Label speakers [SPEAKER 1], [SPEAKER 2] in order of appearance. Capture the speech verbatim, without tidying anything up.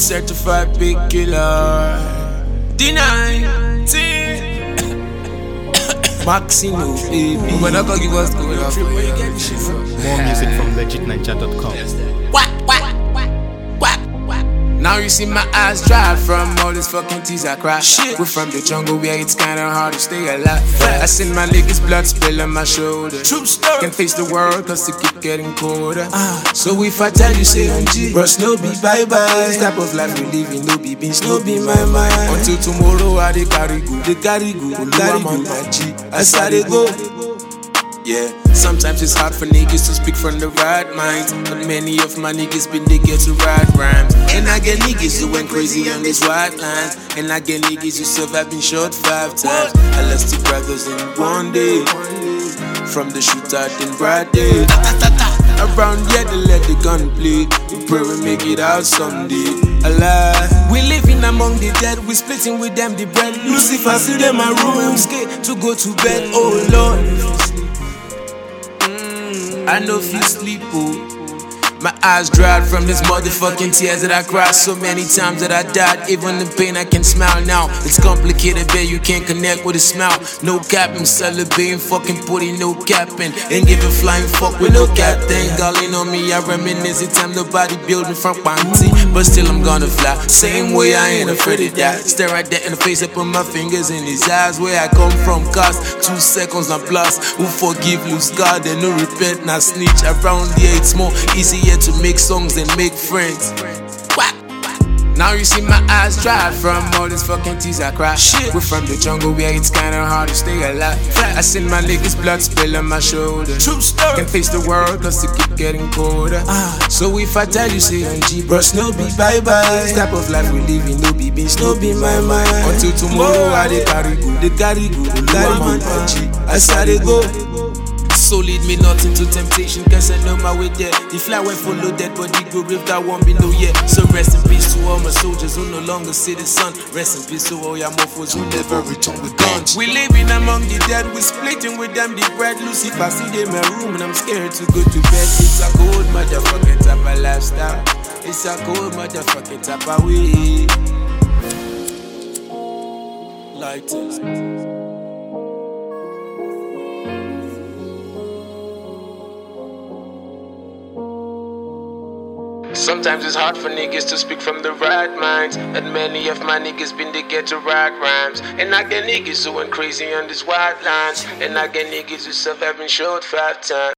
[SPEAKER 1] certified big killer. Deny, Maxino, baby.
[SPEAKER 2] But not gonna give us going off.
[SPEAKER 1] Where you get this shit from?
[SPEAKER 3] More music from legit ninja dot com.
[SPEAKER 1] What, what, what, what, what? Now you see my eyes dry from all this fucking tears I cry. Shit. We're from the jungle where it's kinda hard to stay alive. I seen my niggas blood spill on my shoulder. True story. Can't face the world cause it keep getting colder. Uh, so if I tell you say M G, bro, no be bye bye. This type of life we living, no be beans, no be my mind. Until tomorrow I dey carry go, dey carry go, carry go my G. I started go. Yeah, sometimes it's hard for niggas to speak from the right mind, but many of my niggas been they get to write rhymes. And I get niggas who went crazy on these white lines, and I get niggas who survived been shot five times. I lost two brothers in one day, from the shootout in bright day. Around here they let the gun play, we pray we make it out someday. Alive, we living among the dead, we splitting with them the bread. Lucifer see them my room, I'm scared to go to bed. Oh Lord, I know if you sleep, oh. My eyes dried from this motherfucking tears that I cried so many times that I died. Even the pain I can smile now. It's complicated, babe, you can't connect with a smile. No cap, I'm celebrating, fucking putting no cap in. Ain't give a flying fuck with no cap thing. Calling on me, I reminisce the time nobody building from Panty. But still I'm gonna fly, same way I ain't afraid to die. Stare right there in the face, I put my fingers in his eyes. Where I come from, cost two seconds not plus. Who forgive, lose God, and no repent, not snitch. Around here it's more easier to make songs and make friends. What? Now you see my eyes dry from all this fucking tears I cry. Shit. We're from the jungle where it's kinda hard to stay alive. I seen my niggas blood spill on my shoulder. True story. Can't face the world cause it keep getting colder. Uh, so if I tell you say M G, bro, no be bye bye. This type of life we living, no be beans, no be my mind. Until tomorrow I dey carry go, dey carry go, carry go, my G. I started go. So lead me not into temptation, cause I know my way there. The fly went follow dead body go grave that won't be no yet. So rest in peace to all my soldiers who no longer see the sun. Rest in peace to all your mofos who never return with guns. We living among the dead, we splitting with them the bread. Lucifer see them in my room and I'm scared to go to bed. It's a cold motherfucking type of lifestyle. It's a cold motherfucking type of way. Lighters. Sometimes it's hard for niggas to speak from the right minds, and many of my niggas been to get to write rhymes. And I get niggas who went crazy on these white lines, and I get niggas who survived been shot five times.